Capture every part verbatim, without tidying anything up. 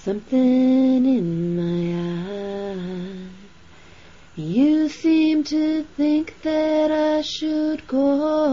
something in my eye. You seem to think that I should go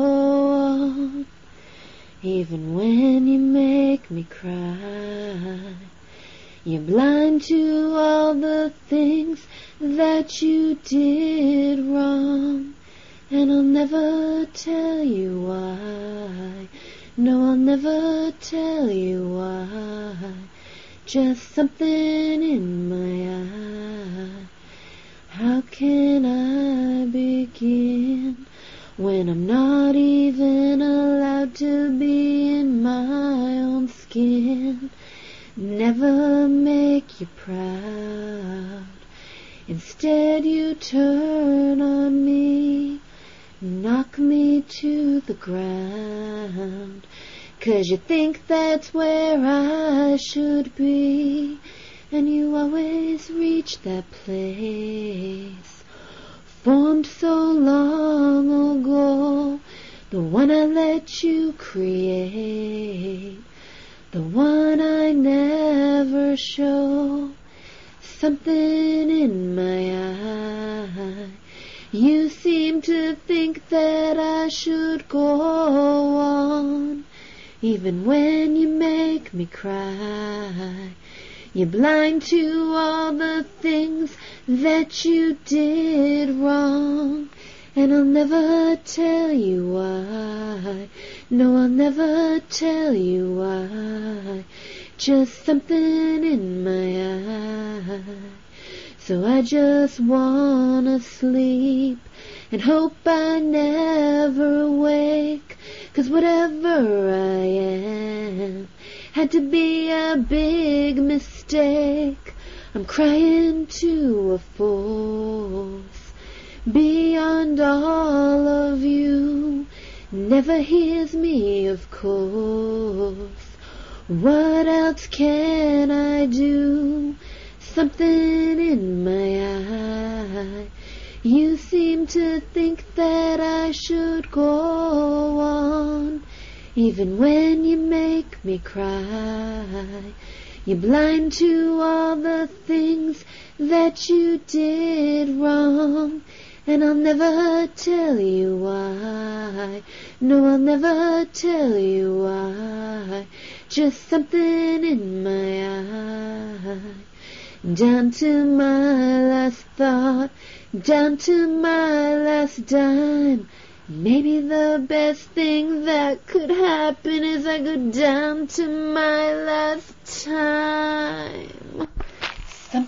on, even when you make me cry. You're blind to all the things that you did wrong, and I'll never tell you why. No, I'll never tell you why. Just something in my eye. How can I begin when I'm not even allowed to be in my own skin? Never make you proud. Instead you turn on me, knock me to the ground, 'cause you think that's where I should be, and you always reach that place, formed so long ago, the one I let you create, the one I never show. Something in my eye. You seem to think that I should go on, even when you make me cry. You're blind to all the things that you did wrong, and I'll never tell you why. No, I'll never tell you why. Just something in my eye. So I just wanna sleep and hope I never awake, 'cause whatever I am had to be a big mistake. I'm crying to a force beyond all of you, never hears me, of course. What else can I do? Something in my eye. You seem to think that I should go on, even when you make me cry. You're blind to all the things that you did wrong, and I'll never tell you why. No, I'll never tell you why. Just something in my eye. Down to my last thought, down to my last dime. Maybe the best thing that could happen is I go down to my last time.